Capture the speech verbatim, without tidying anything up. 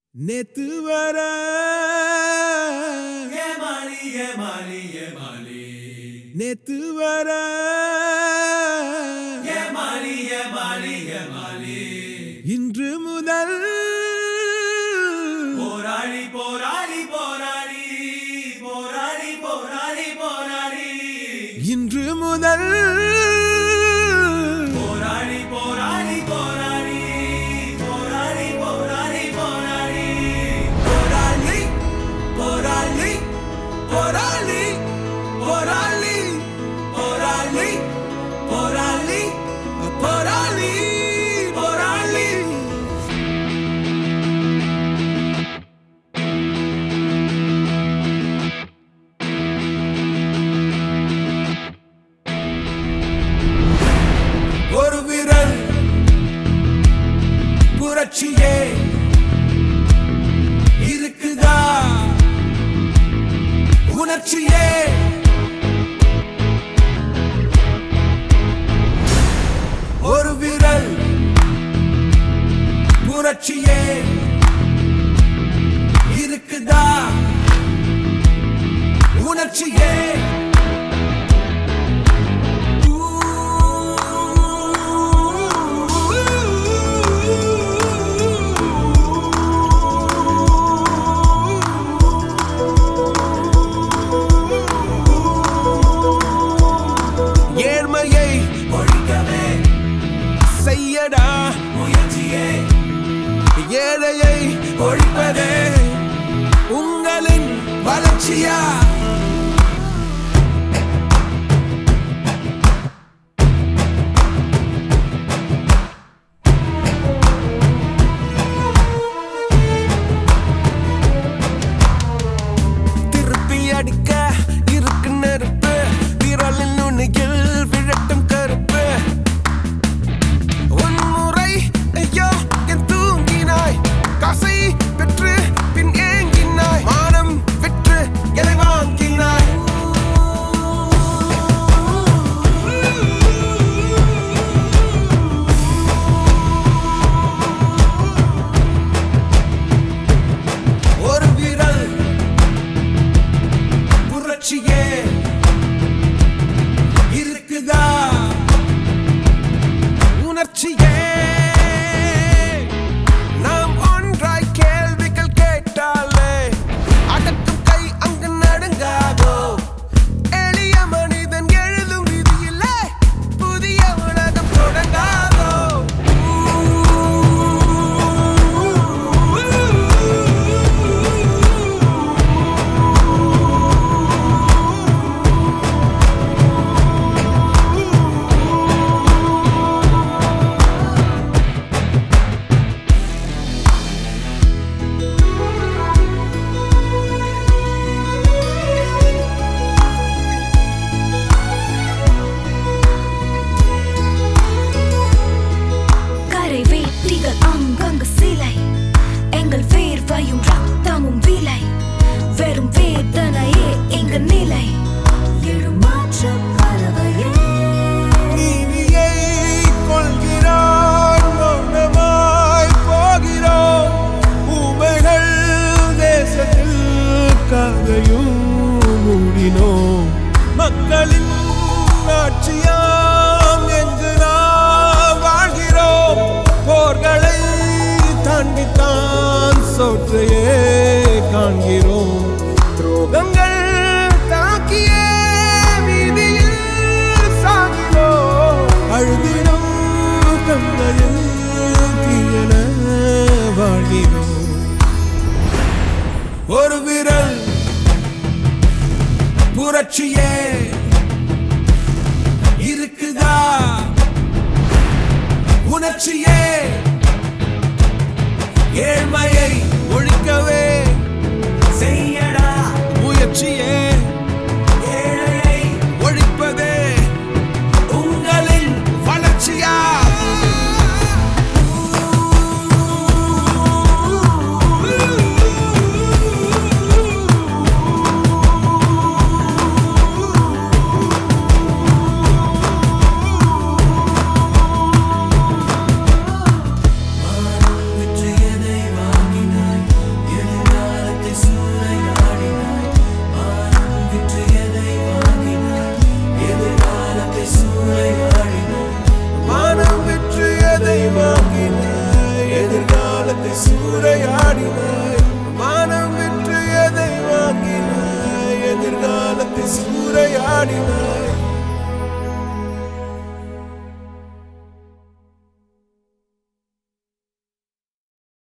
நேத்து வர ஏமாளி ஏமாளி ஏமாளி நேத்து வர ஏமாளி ஏமாளி ஏமாளி இன்று முதல் போராளி போராளி போராளி போராளி போராளி போராளி இன்று முதல் போராளி போராளி போராளி போராளி போராளி போராளி போராளி போராளி போராளி போராளி போராளி போராளி போராளி போராளி ஒரு விரல் புரட்சியே இருக்குதா உணர்ச்சியே ஒரு விரல் புரட்சியே இருக்குதா உணர்ச்சியே ஏழ்மையை ஒழிக்கவே செய்யடா முயற்சியே ஏழையை ஒழிப்பதே உங்களின் வளர்ச்சியா திருப்பி அடிக்க இருக்கு நெருப்பு விரலின் நுனியில் விழட்டும் கருப்பு உன்முறை ஐயோ என் தூங்கினாய் காசை பெற்று பின் ஏங்கினாய் மானம் விற்று எதை வாங்கினாய் ஒரு விரல் புரட்சியே இருக்குதா உணர்ச்சியே நாம் ஒன்றாய் கேள்விகள் கேட்டாலே அடக்கும் கை அங்கு நடுங்காதோ எளிய மனிதன் எழுதும் விதியிலே புதிய உலகம் தொடங்காதோ கரை வேட்டிகள் அங்கங்கு சிலை எங்கள் வேர்வையும் ரத்தமும் விலை வெறும் வேதனையே எங்க நிலை எழுமாற்ற பறவையே நீதியை கொள்கிறான் மௌனமாய் போகிறோம் ஊமைகள் தேசத்தில் கதையும் மூடினோம் மக்களின் ஆட்சியாம் என்று நாம் வாழ்கிறோம் போர்களை தாண்டித்தான் சோற்றையே காண்கிறோம் துரோகங்கள் தாக்கியே வீதியில் சாகிறோம் அழுதிடும் கண்களில் தீயன வாழ்கிறோம் ஒரு விரல் புரட்சியே இருக்குதா உணர்ச்சியே ஏழ்மையை ஒழிக்கவே சூறையாடினாய். வானம் விற்று எதை வாங்கினாய்? எதிர்காலத்தை சூறையாடினாய்.